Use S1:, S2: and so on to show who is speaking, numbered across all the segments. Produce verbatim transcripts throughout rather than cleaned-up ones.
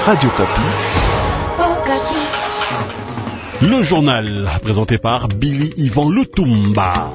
S1: Radio Kapi. Le journal, présenté par Billy Yvan Lutumba.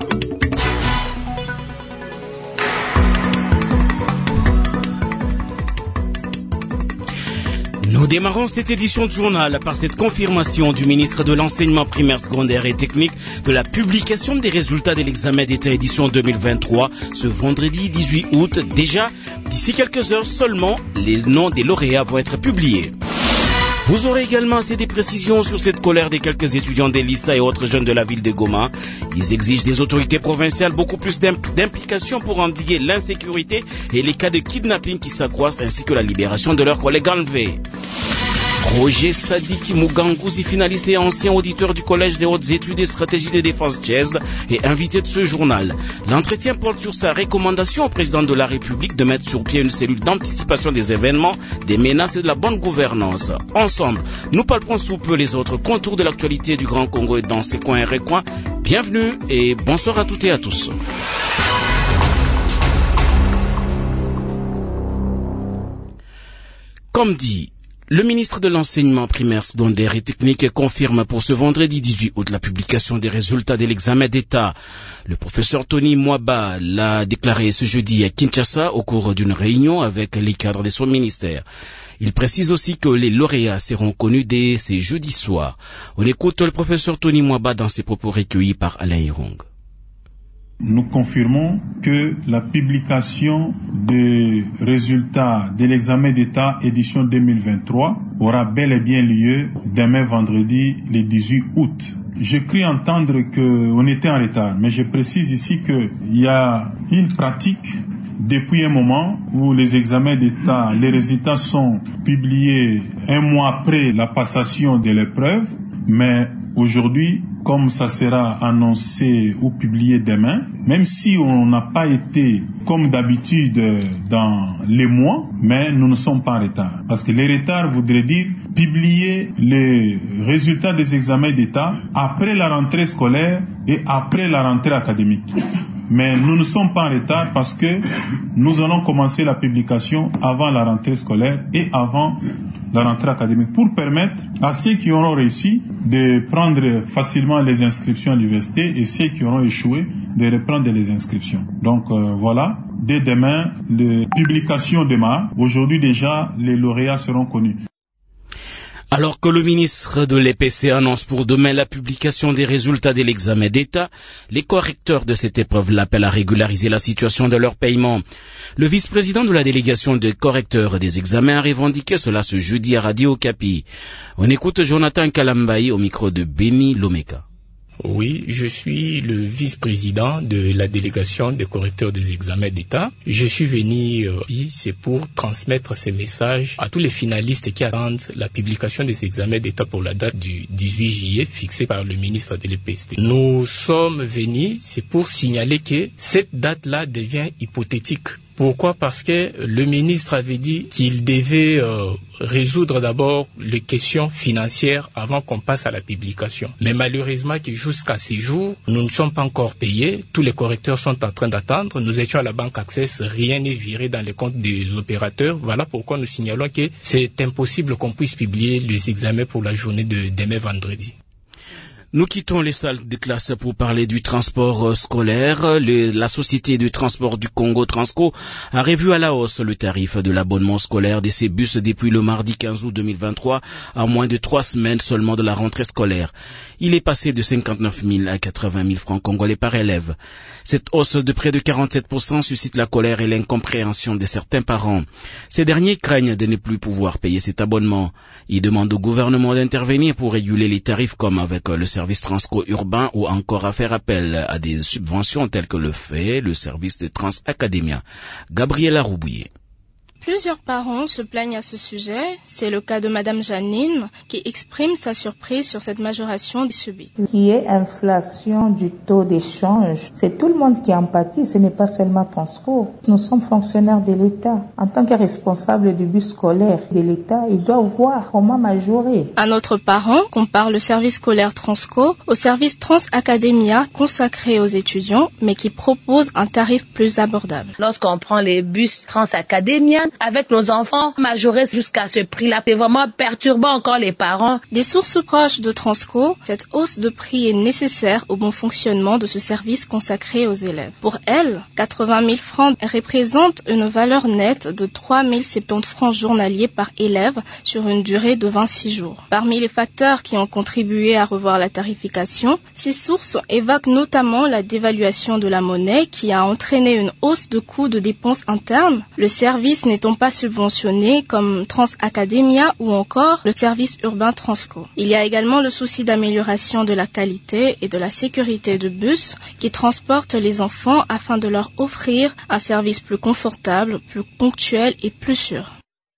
S1: Nous démarrons cette édition de journal par cette confirmation du ministre de l'Enseignement primaire, secondaire et technique de la publication des résultats de l'examen d'État édition deux mille vingt-trois ce vendredi dix-huit août. Déjà, d'ici quelques heures seulement, les noms des lauréats vont être publiés. Vous aurez également assez des précisions sur cette colère des quelques étudiants des Lista et autres jeunes de la ville de Goma. Ils exigent des autorités provinciales beaucoup plus d'implication pour endiguer l'insécurité et les cas de kidnapping qui s'accroissent ainsi que la libération de leurs collègues enlevés. Roger Sadiki Mugangouzi, finaliste et ancien auditeur du Collège des hautes études et stratégies de défense T G E S D, est invité de ce journal. L'entretien porte sur sa recommandation au président de la République de mettre sur pied une cellule d'anticipation des événements, des menaces et de la bonne gouvernance. Ensemble, nous parlerons sous peu les autres contours de l'actualité du Grand Congo et dans ses coins et recoins. Bienvenue et bonsoir à toutes et à tous. Comme dit, le ministre de l'Enseignement primaire, secondaire et technique confirme pour ce vendredi dix-huit août la publication des résultats de l'examen d'État. Le professeur Tony Mwaba l'a déclaré ce jeudi à Kinshasa au cours d'une réunion avec les cadres de son ministère. Il précise aussi que les lauréats seront connus dès ce jeudi soir. On écoute le professeur Tony Mwaba dans ses propos recueillis par Alain Hirong.
S2: Nous confirmons que la publication des résultats de l'examen d'État édition deux mille vingt-trois aura bel et bien lieu demain vendredi le dix-huit août. Je cru entendre qu'on était en retard, mais je précise ici qu'il y a une pratique depuis un moment où les examens d'État, les résultats sont publiés un mois après la passation de l'épreuve, mais aujourd'hui, comme ça sera annoncé ou publié demain, même si on n'a pas été comme d'habitude dans les mois, mais nous ne sommes pas en retard. Parce que les retards voudraient dire publier les résultats des examens d'État après la rentrée scolaire et après la rentrée académique. Mais nous ne sommes pas en retard parce que nous allons commencer la publication avant la rentrée scolaire et avant la rentrée académique pour permettre à ceux qui auront réussi de prendre facilement les inscriptions à l'université et ceux qui auront échoué de reprendre les inscriptions. Donc euh, voilà, dès demain, les publications démarrent. Aujourd'hui déjà, les lauréats seront connus.
S1: Alors que le ministre de l'E P C annonce pour demain la publication des résultats de l'examen d'État, les correcteurs de cette épreuve l'appellent à régulariser la situation de leur paiement. Le vice-président de la délégation des correcteurs des examens a revendiqué cela ce jeudi à Radio Kapi. On écoute Jonathan Kalambayi au micro de Benny Lomeka.
S3: Oui, je suis le vice-président de la délégation des correcteurs des examens d'État. Je suis venu euh, ici, c'est pour transmettre ces messages à tous les finalistes qui attendent la publication des examens d'État pour la date du dix-huit juillet fixée par le ministre de l'E P S T. Nous sommes venus, c'est pour signaler que cette date-là devient hypothétique. Pourquoi? Parce que le ministre avait dit qu'il devait euh, résoudre d'abord les questions financières avant qu'on passe à la publication. Mais malheureusement que jusqu'à ces jours, nous ne sommes pas encore payés. Tous les correcteurs sont en train d'attendre. Nous étions à la banque Access, rien n'est viré dans les comptes des opérateurs. Voilà pourquoi nous signalons que c'est impossible qu'on puisse publier les examens pour la journée de demain vendredi.
S1: Nous quittons les salles de classe pour parler du transport scolaire. Le, la société de transport du Congo Transco a revu à la hausse le tarif de l'abonnement scolaire de ses bus depuis le mardi quinze août deux mille vingt-trois, à moins de trois semaines seulement de la rentrée scolaire. Il est passé de cinquante-neuf mille à quatre-vingt mille francs congolais par élève. Cette hausse de près de quarante-sept pour cent suscite la colère et l'incompréhension de certains parents. Ces derniers craignent de ne plus pouvoir payer cet abonnement. Ils demandent au gouvernement d'intervenir pour réguler les tarifs comme avec le service Transco urbain ou encore à faire appel à des subventions telles que le fait le service de Trans Academia. Gabriela Roubouillet.
S4: Plusieurs parents se plaignent à ce sujet. C'est le cas de Madame Janine qui exprime sa surprise sur cette majoration subite.
S5: Qui est inflation du taux d'échange. C'est tout le monde qui en pâtit, ce n'est pas seulement Transco. Nous sommes fonctionnaires de l'État. En tant que responsable du bus scolaire de l'État, il doit voir comment majorer.
S4: Un autre parent compare le service scolaire Transco au service Trans Academia consacré aux étudiants, mais qui propose un tarif plus abordable.
S6: Lorsqu'on prend les bus Trans Academia, descendre avec nos enfants majorés jusqu'à ce prix-là. C'est vraiment perturbant encore les parents.
S4: Des sources proches de Transco, cette hausse de prix est nécessaire au bon fonctionnement de ce service consacré aux élèves. Pour elle, quatre-vingt mille francs représentent une valeur nette de trois mille soixante-dix francs journaliers par élève sur une durée de vingt-six jours. Parmi les facteurs qui ont contribué à revoir la tarification, ces sources évoquent notamment la dévaluation de la monnaie qui a entraîné une hausse de coûts de dépenses internes, le service n'étant pas subventionné comme Transacademia ou encore le service urbain Transco. Il y a également le souci d'amélioration de la qualité et de la sécurité de bus qui transportent les enfants afin de leur offrir un service plus confortable, plus ponctuel et plus sûr.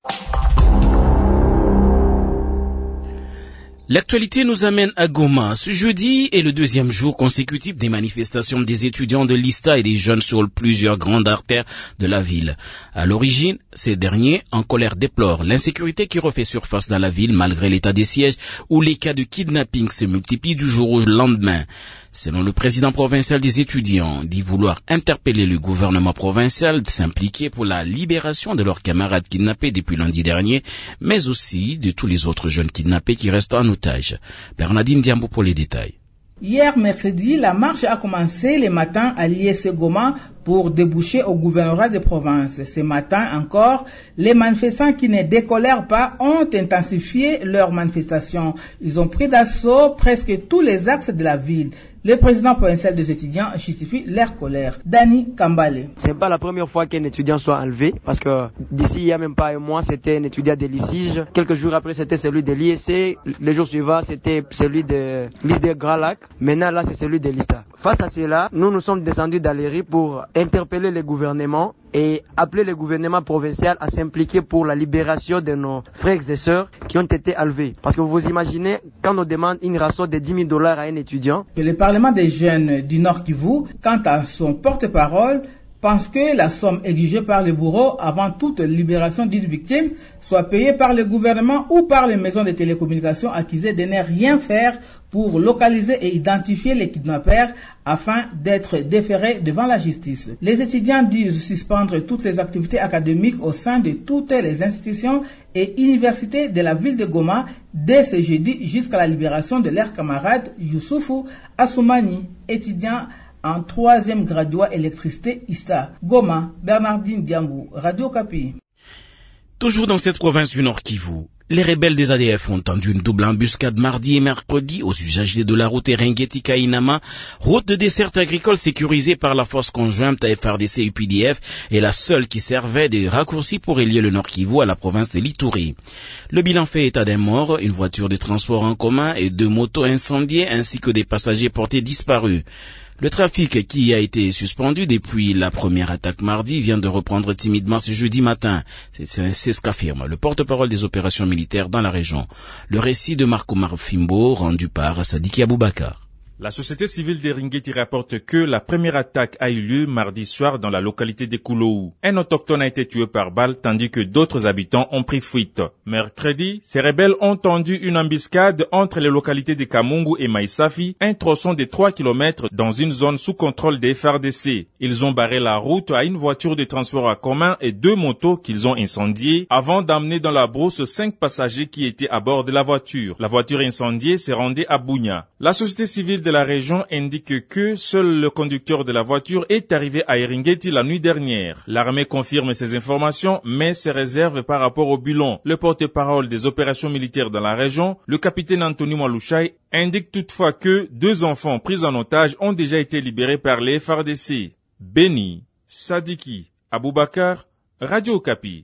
S1: L'actualité nous amène à Goma. Ce jeudi est le deuxième jour consécutif des manifestations des étudiants de l'I S T A et des jeunes sur plusieurs grandes artères de la ville. À l'origine, ces derniers, en colère, déplorent l'insécurité qui refait surface dans la ville malgré l'état des sièges où les cas de kidnapping se multiplient du jour au lendemain. Selon le président provincial des étudiants, dit vouloir interpeller le gouvernement provincial de s'impliquer pour la libération de leurs camarades kidnappés depuis lundi dernier, mais aussi de tous les autres jeunes kidnappés qui restent en otage. Bernardine Diambo pour les détails.
S7: Hier mercredi, la marche a commencé le matin à l'I S C Goma pour déboucher au gouvernorat de province. Ce matin encore, les manifestants qui ne décolèrent pas ont intensifié leurs manifestations. Ils ont pris d'assaut presque tous les axes de la ville. Le président provincial des étudiants justifie leur colère. Dani Kambale.
S8: C'est pas la première fois qu'un étudiant soit enlevé, parce que d'ici il y a même pas un mois, c'était un étudiant de l'I S I G. Quelques jours après, c'était celui de l'I S C. Les jours suivants, c'était celui de l'I D Grand Lac. Maintenant, là, c'est celui de l'I S T A. Face à cela, nous nous sommes descendus dans les rues pour interpeller les gouvernements et appeler le gouvernement provincial à s'impliquer pour la libération de nos frères et sœurs qui ont été enlevés. Parce que vous vous imaginez, quand on demande une rançon de dix mille dollars à un étudiant.
S7: Et le Parlement des jeunes du Nord Kivu, quant à son porte-parole, pense que la somme exigée par le bourreau avant toute libération d'une victime soit payée par le gouvernement ou par les maisons de télécommunications accusées de ne rien faire pour localiser et identifier les kidnappeurs afin d'être déférés devant la justice. Les étudiants disent suspendre toutes les activités académiques au sein de toutes les institutions et universités de la ville de Goma dès ce jeudi jusqu'à la libération de leur camarade Youssoufou Assoumani, étudiant en troisième graduat électricité I S T A. Goma, Bernardine Diambou, Radio Kapi.
S1: Toujours dans cette province du Nord Kivu, les rebelles des A D F ont tendu une double embuscade mardi et mercredi aux usagers de la route Eringeti-Kainama, route de desserte agricole sécurisée par la force conjointe à F R D C U P D F et la seule qui servait de raccourci pour relier le Nord Kivu à la province de l'Ituri. Le bilan fait état d'un mort, une voiture de transport en commun et deux motos incendiées ainsi que des passagers portés disparus. Le trafic qui a été suspendu depuis la première attaque mardi vient de reprendre timidement ce jeudi matin. C'est ce qu'affirme le porte-parole des opérations militaires dans la région. Le récit de Marco Marfimbo rendu par Sadiki Aboubakar.
S9: La société civile d'Eringeti rapporte que la première attaque a eu lieu mardi soir dans la localité de Koulou. Un autochtone a été tué par balle tandis que d'autres habitants ont pris fuite. Mercredi, ces rebelles ont tendu une embuscade entre les localités de Kamungu et Maïsafi, un tronçon de trois kilomètres dans une zone sous contrôle des F R D C. Ils ont barré la route à une voiture de transport en commun et deux motos qu'ils ont incendiées avant d'amener dans la brousse cinq passagers qui étaient à bord de la voiture. La voiture incendiée s'est rendue à Bunia. La société civile de la région indique que seul le conducteur de la voiture est arrivé à Eringeti la nuit dernière. L'armée confirme ces informations, mais se réserve par rapport au bilan. Le porte-parole des opérations militaires dans la région, le capitaine Anthony Mwalushai, indique toutefois que deux enfants pris en otage ont déjà été libérés par les F R D C. Beni, Sadiki, Aboubakar, Radio Okapi.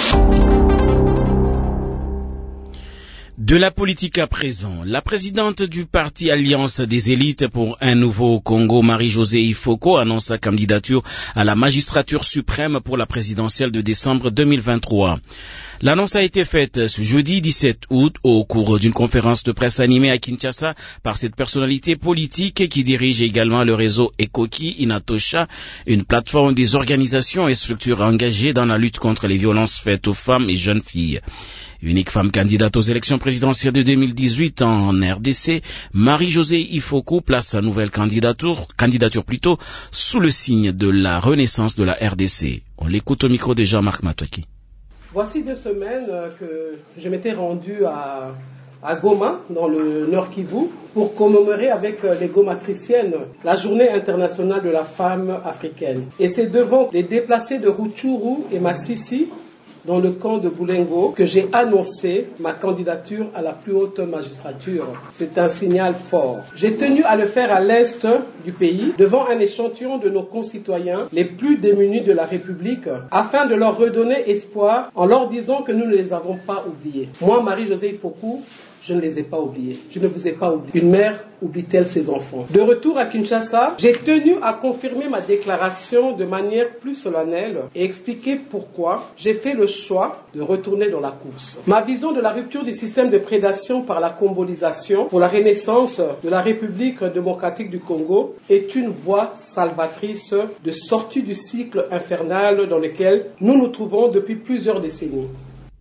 S1: De la politique à présent, la présidente du parti Alliance des élites pour un nouveau Congo, Marie-Josée Ifoko, annonce sa candidature à la magistrature suprême pour la présidentielle de décembre deux mille vingt-trois. L'annonce a été faite ce jeudi dix-sept août au cours d'une conférence de presse animée à Kinshasa par cette personnalité politique qui dirige également le réseau Ekoki Inatosha, une plateforme des organisations et structures engagées dans la lutte contre les violences faites aux femmes et jeunes filles. Unique femme candidate aux élections présidentielles de deux mille dix-huit en R D C, Marie-Josée Ifoko place sa nouvelle candidature, candidature plutôt, sous le signe de la renaissance de la R D C. On l'écoute au micro de Jean-Marc Matouaki.
S10: Voici deux semaines que je m'étais rendu à, à Goma, dans le Nord Kivu, pour commémorer avec les Gomatriciennes la journée internationale de la femme africaine. Et c'est devant les déplacés de Rutshuru et Masisi, dans le camp de Boulengo, que j'ai annoncé ma candidature à la plus haute magistrature. C'est un signal fort. J'ai tenu à le faire à l'est du pays, devant un échantillon de nos concitoyens les plus démunis de la République, afin de leur redonner espoir en leur disant que nous ne les avons pas oubliés. Moi, Marie-Josée Ifoku, je ne les ai pas oubliés. Je ne vous ai pas oubliés. Une mère oublie-t-elle ses enfants? De retour à Kinshasa, j'ai tenu à confirmer ma déclaration de manière plus solennelle et expliquer pourquoi j'ai fait le choix de retourner dans la course. Ma vision de la rupture du système de prédation par la combolisation pour la renaissance de la République démocratique du Congo est une voie salvatrice de sortie du cycle infernal dans lequel nous nous trouvons depuis plusieurs décennies.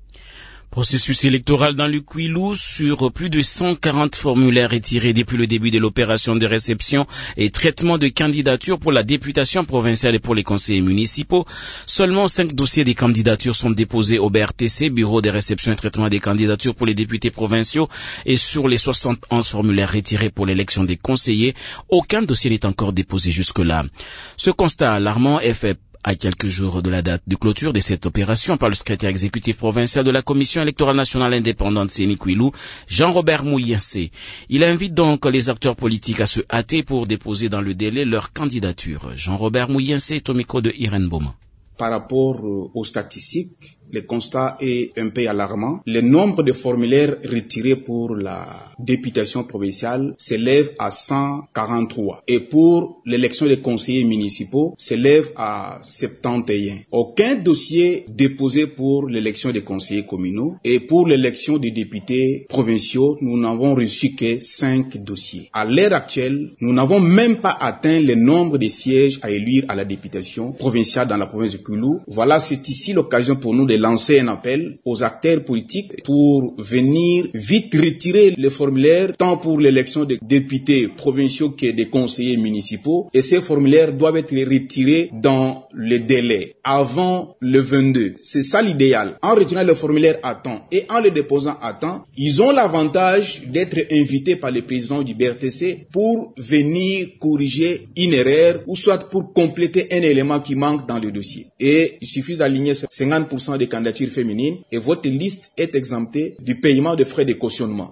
S1: Processus électoral dans le Kwilu sur plus de cent quarante formulaires retirés depuis le début de l'opération de réception et traitement de candidatures pour la députation provinciale et pour les conseillers municipaux. Seulement cinq dossiers des candidatures sont déposés au B R T C, Bureau de réception et traitement des candidatures pour les députés provinciaux, et sur les soixante et onze formulaires retirés pour l'élection des conseillers, aucun dossier n'est encore déposé jusque-là. Ce constat alarmant est fait à quelques jours de la date de clôture de cette opération par le secrétaire exécutif provincial de la Commission électorale nationale indépendante C E N I Kwilu, Jean-Robert Mouyense. Il invite donc les acteurs politiques à se hâter pour déposer dans le délai leur candidature. Jean-Robert Mouyense est au micro de Irène Boma.
S11: Par rapport aux statistiques, le constat est un peu alarmant. Le nombre de formulaires retirés pour la députation provinciale s'élève à cent quarante-trois et pour l'élection des conseillers municipaux s'élève à soixante et un. Aucun dossier déposé pour l'élection des conseillers communaux et pour l'élection des députés provinciaux, nous n'avons reçu que cinq dossiers. À l'heure actuelle, nous n'avons même pas atteint le nombre de sièges à élire à la députation provinciale dans la province de Kwilu. Voilà, c'est ici l'occasion pour nous de lancer un appel aux acteurs politiques pour venir vite retirer les formulaires tant pour l'élection des députés provinciaux que des conseillers municipaux, et ces formulaires doivent être retirés dans le délai avant le vingt-deux. C'est ça l'idéal. En retirant le formulaire à temps et en le déposant à temps, ils ont l'avantage d'être invités par le président du B R T C pour venir corriger une erreur ou soit pour compléter un élément qui manque dans le dossier. Et il suffit d'aligner cinquante pour cent des candidatures féminines et votre liste est exemptée du paiement de frais de cautionnement.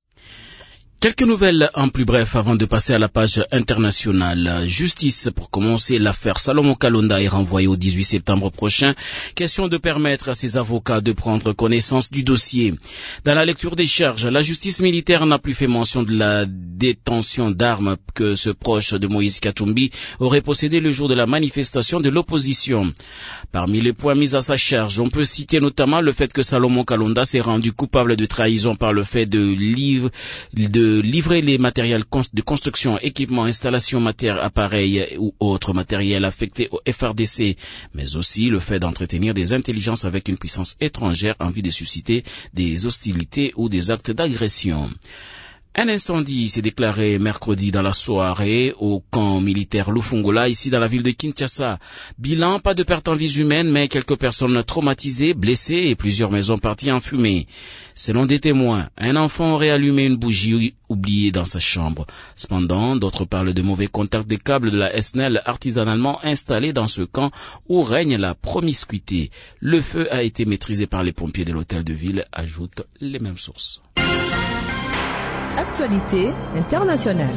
S1: Quelques nouvelles en plus bref avant de passer à la page internationale. Justice, pour commencer, l'affaire Salomon Kalonda est renvoyée au dix-huit septembre prochain. Question de permettre à ses avocats de prendre connaissance du dossier. Dans la lecture des charges, la justice militaire n'a plus fait mention de la détention d'armes que ce proche de Moïse Katumbi aurait possédé le jour de la manifestation de l'opposition. Parmi les points mis à sa charge, on peut citer notamment le fait que Salomon Kalonda s'est rendu coupable de trahison par le fait de livre, de livrer les matériels de construction, équipements, installations, matières, appareils ou autres matériels affectés au F R D C, mais aussi le fait d'entretenir des intelligences avec une puissance étrangère en vue de susciter des hostilités ou des actes d'agression. Un incendie s'est déclaré mercredi dans la soirée au camp militaire Lufungola, ici dans la ville de Kinshasa. Bilan, pas de perte en vies humaines, mais quelques personnes traumatisées, blessées et plusieurs maisons parties en fumée. Selon des témoins, un enfant aurait allumé une bougie oubliée dans sa chambre. Cependant, d'autres parlent de mauvais contacts des câbles de la S N E L artisanalement installés dans ce camp où règne la promiscuité. Le feu a été maîtrisé par les pompiers de l'hôtel de ville, ajoutent les mêmes sources.
S12: Actualité internationale.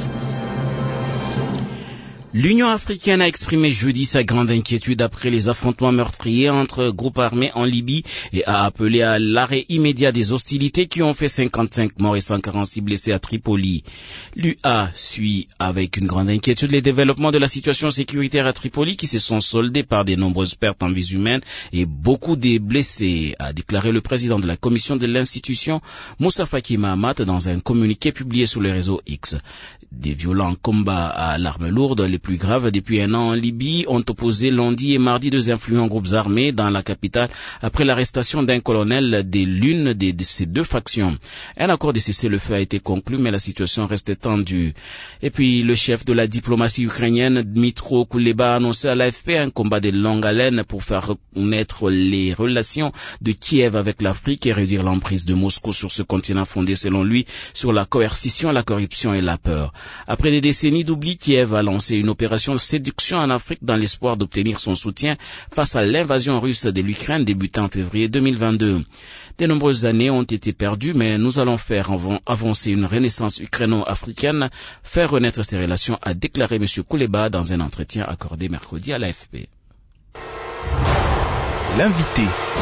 S1: L'Union africaine a exprimé jeudi sa grande inquiétude après les affrontements meurtriers entre groupes armés en Libye et a appelé à l'arrêt immédiat des hostilités qui ont fait cinquante-cinq morts et cent quarante-six blessés à Tripoli. L'U A suit avec une grande inquiétude les développements de la situation sécuritaire à Tripoli qui se sont soldés par de nombreuses pertes en vies humaines et beaucoup de blessés, a déclaré le président de la commission de l'institution, Moussa Faki Mahamat, dans un communiqué publié sur le réseau X. Des violents combats à l'arme lourde, les plus grave, depuis un an en Libye, ont opposé lundi et mardi deux influents groupes armés dans la capitale après l'arrestation d'un colonel de l'une de, de ces deux factions. Un accord de cessez-le-feu a été conclu, mais la situation reste tendue. Et puis, le chef de la diplomatie ukrainienne, Dmytro Kuleba, a annoncé à l'A F P un combat de longue haleine pour faire reconnaître les relations de Kiev avec l'Afrique et réduire l'emprise de Moscou sur ce continent fondé, selon lui, sur la coercition, la corruption et la peur. Après des décennies d'oubli, Kiev a lancé une opération de séduction en Afrique dans l'espoir d'obtenir son soutien face à l'invasion russe de l'Ukraine débutant en février deux mille vingt-deux. De nombreuses années ont été perdues, mais nous allons faire avancer une renaissance ukraino-africaine, faire renaître ces relations, a déclaré M. Kuleba dans un entretien accordé mercredi à l'A F P.
S13: L'invité.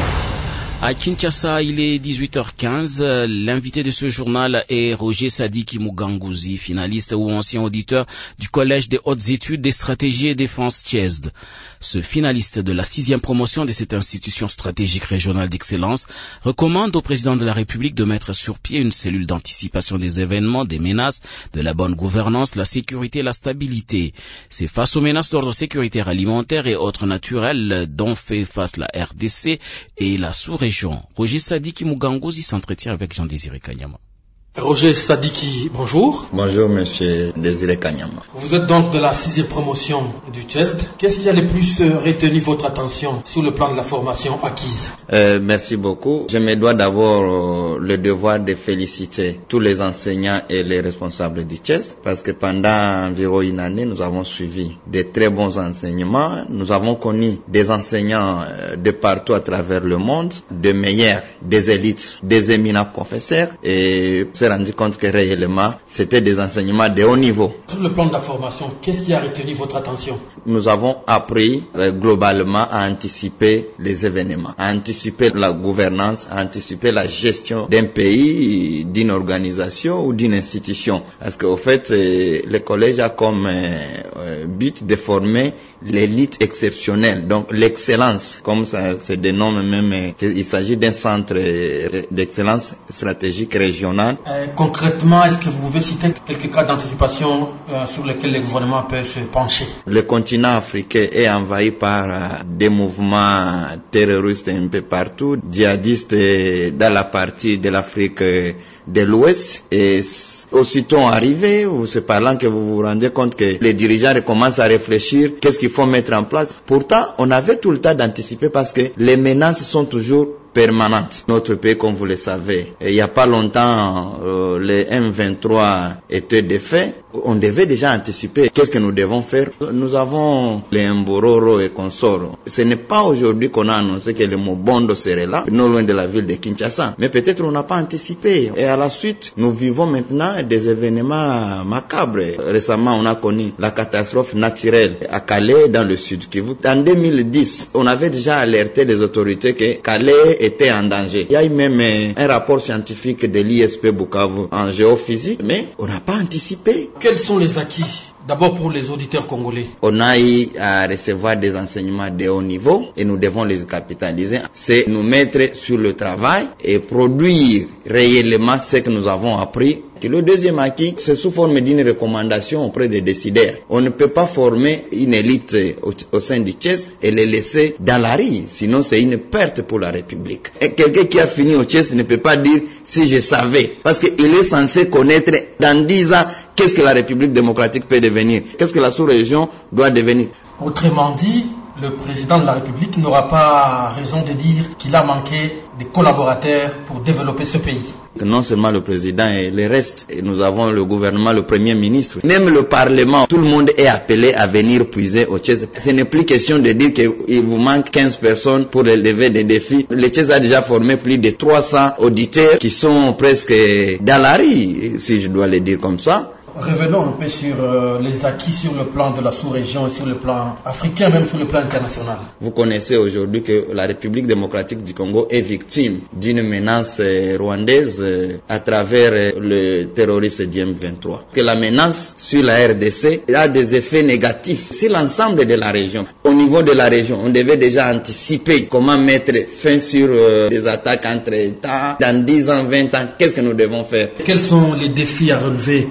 S1: À Kinshasa, il est dix-huit heures quinze. L'invité de ce journal est Roger Sadiki Muganguzi, finaliste ou ancien auditeur du Collège des hautes études des stratégies et défense T I E S D. Ce finaliste de la sixième promotion de cette institution stratégique régionale d'excellence recommande au président de la République de mettre sur pied une cellule d'anticipation des événements, des menaces, de la bonne gouvernance, la sécurité et la stabilité. C'est face aux menaces d'ordre sécuritaire alimentaire et autres naturelles dont fait face la R D C et la sous-région. Roger Sadiki Muganguzi s'entretient avec Jean-Désiré Kanyama.
S14: Roger Sadiki, bonjour.
S15: Bonjour, monsieur Désiré Kanyama.
S14: Vous êtes donc de la sixième promotion du T I E S D. Qu'est-ce qui a le plus retenu votre attention sur le plan de la formation acquise?
S15: euh, Merci beaucoup. Je me dois d'abord euh, le devoir de féliciter tous les enseignants et les responsables du T I E S D parce que pendant environ une année, nous avons suivi de très bons enseignements. Nous avons connu des enseignants euh, de partout à travers le monde, des meilleurs, des élites, des éminents professeurs et s'est rendu compte que réellement, c'était des enseignements de haut niveau.
S14: Sur le plan de la formation, qu'est-ce qui a retenu votre attention?
S15: Nous avons appris euh, globalement à anticiper les événements, à anticiper la gouvernance, à anticiper la gestion d'un pays, d'une organisation ou d'une institution. Parce qu'au fait, euh, le collège a comme euh, but de former l'élite exceptionnelle, donc l'excellence, comme ça se dénomme même, euh, il s'agit d'un centre euh, d'excellence stratégique régional.
S14: Euh, concrètement, est-ce que vous pouvez citer quelques cas d'anticipation euh, sur lesquels le gouvernement peut se pencher?
S15: Le continent africain est envahi par euh, des mouvements terroristes un peu partout, djihadistes euh, dans la partie de l'Afrique euh, de l'Ouest. Et aussitôt arrivé, c'est par là que vous vous rendez compte que les dirigeants commencent à réfléchir qu'est-ce qu'il faut mettre en place. Pourtant, on avait tout le temps d'anticiper parce que les menaces sont toujours permanente. Notre pays, comme vous le savez, il n'y a pas longtemps, euh, les M vingt-trois étaient défaits. On devait déjà anticiper qu'est-ce que nous devons faire. Nous avons les Mbororo et consorts. Ce n'est pas aujourd'hui qu'on a annoncé que le Mobondo serait là, non loin de la ville de Kinshasa. Mais peut-être on n'a pas anticipé. Et à la suite, nous vivons maintenant des événements macabres. Récemment, on a connu la catastrophe naturelle à Calais, dans le sud Kivu. En deux mille dix, on avait déjà alerté les autorités que Calais était en danger. Il y a eu même un rapport scientifique de l'I S P Bukavu en géophysique, mais on n'a pas anticipé.
S14: Quels sont les acquis? D'abord pour les auditeurs congolais.
S15: On a eu à recevoir des enseignements de haut niveau et nous devons les capitaliser. C'est nous mettre sur le travail et produire réellement ce que nous avons appris. Et le deuxième acquis, c'est sous forme d'une recommandation auprès des décideurs. On ne peut pas former une élite au, au sein du T I E S D et les laisser dans la rue, sinon c'est une perte pour la République. Et quelqu'un qui a fini au T I E S D ne peut pas dire si je savais, parce qu'il est censé connaître dans dix ans qu'est-ce que la République démocratique peut devenir, qu'est-ce que la sous-région doit devenir.
S14: Autrement dit, le président de la République n'aura pas raison de dire qu'il a manqué des collaborateurs pour développer ce pays.
S15: Non seulement le président et le reste, et nous avons le gouvernement, le premier ministre, même le parlement, tout le monde est appelé à venir puiser au T I E S D. Ce n'est plus question de dire qu'il vous manque quinze personnes pour relever des défis. Le T I E S D a déjà formé plus de trois cents auditeurs qui sont presque dans la rue, si je dois le dire comme ça.
S14: Revenons un peu sur euh, les acquis sur le plan de la sous-région et sur le plan africain, même sur le plan international.
S15: Vous connaissez aujourd'hui que la République démocratique du Congo est victime d'une menace euh, rwandaise euh, à travers euh, le terroriste du M vingt-trois. Que la menace sur la R D C a des effets négatifs sur l'ensemble de la région. Au niveau de la région, on devait déjà anticiper comment mettre fin sur euh, des attaques entre États. Dans dix ans, vingt ans, qu'est-ce que nous devons faire?
S14: Quels sont les défis à relever pour la R D C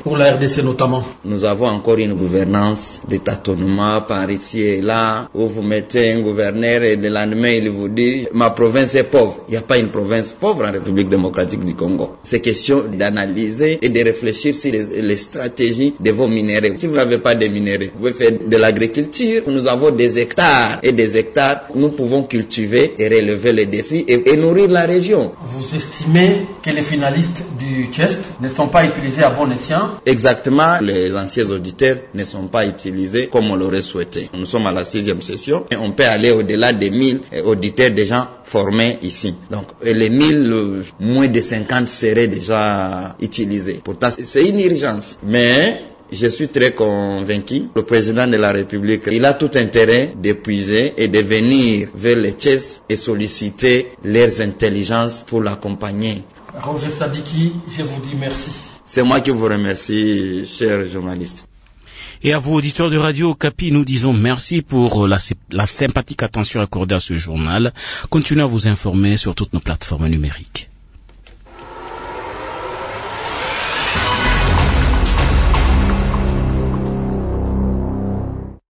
S14: C notamment?
S15: Nous avons encore une gouvernance de tâtonnement par ici et là, où vous mettez un gouverneur et le lendemain il vous dit ma province est pauvre. Il n'y a pas une province pauvre en République démocratique du Congo. C'est question d'analyser et de réfléchir sur les, les stratégies de vos minéraux. Si vous n'avez pas de minéraux, vous pouvez faire de l'agriculture. Nous avons des hectares et des hectares. Nous pouvons cultiver et relever les défis et, et nourrir la région.
S14: Vous estimez que les finalistes du Chest ne sont pas utilisés à bon escient?
S15: Exactement. Les anciens auditeurs ne sont pas utilisés comme on l'aurait souhaité. Nous sommes à la sixième session et on peut aller au-delà des mille auditeurs déjà formés ici. Donc les mille, moins de cinquante seraient déjà utilisés. Pourtant, c'est une urgence. Mais je suis très convaincu, le président de la République, il a tout intérêt d'épuiser et de venir vers les Tchèques et solliciter leurs intelligences pour l'accompagner.
S14: Roger Sadiki, je vous dis merci.
S15: C'est moi qui vous remercie, chers journalistes.
S1: Et à vous, auditeurs de Radio Okapi, nous disons merci pour la, la sympathique attention accordée à ce journal. Continuez à vous informer sur toutes nos plateformes numériques.